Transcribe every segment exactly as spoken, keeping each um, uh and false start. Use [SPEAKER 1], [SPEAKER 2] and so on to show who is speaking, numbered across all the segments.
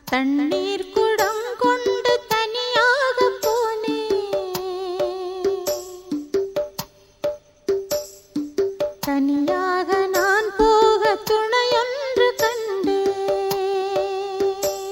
[SPEAKER 1] தண்ணீர் குடம் கொண்டு தனியாக போனேன். தனியாக நான் போக துணையொன்று கண்டேன்.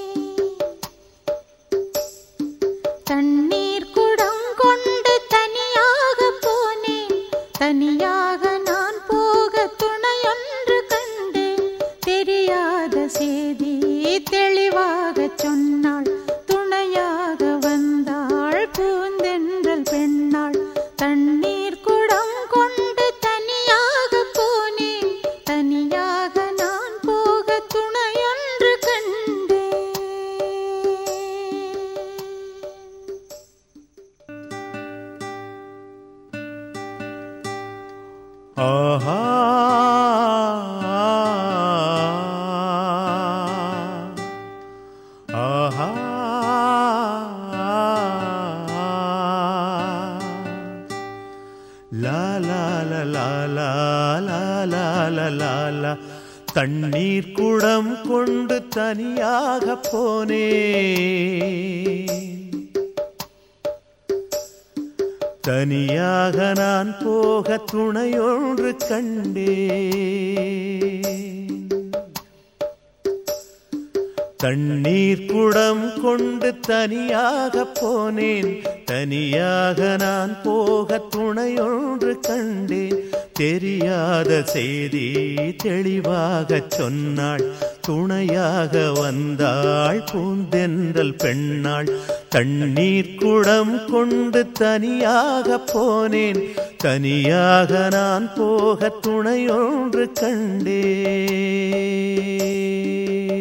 [SPEAKER 1] தண்ணீர் குடம் கொண்டு தனியாக போனேன். தனியாக நான் போக துணையொன்று கண்டேன். தெரியாத செய்தி தெளிவாக சொன்னாள். துணையாக வந்தாள் பூந்தென்றல் பெண்ணாள். தண்ணீர் குடம் கொண்டு தனியாக போனேன். தனியாக நான் போக துணையொன்று கண்டேன்.
[SPEAKER 2] ஆஹா ஆஹா லா லா லா லா லா லா லா லா லா லா. தண்ணீர் குடம் கொண்டு தனியாக போனேன். தனியாக நான் போக துணையொன்று கண்டேன். தண்ணீர் குடம் கொண்டு தனியாக போனேன். தனியாக நான் போக துணையொன்று கண்டேன். தெரியாத செய்தி தெளிவாக சொன்னாள். துணையாக வந்தாள் பூந்தென்றல் பெண்ணாள். தண்ணீர் குடம் கொண்டு தனியாக போனேன். தனியாக நான் போக துணையொன்று கண்டேன்.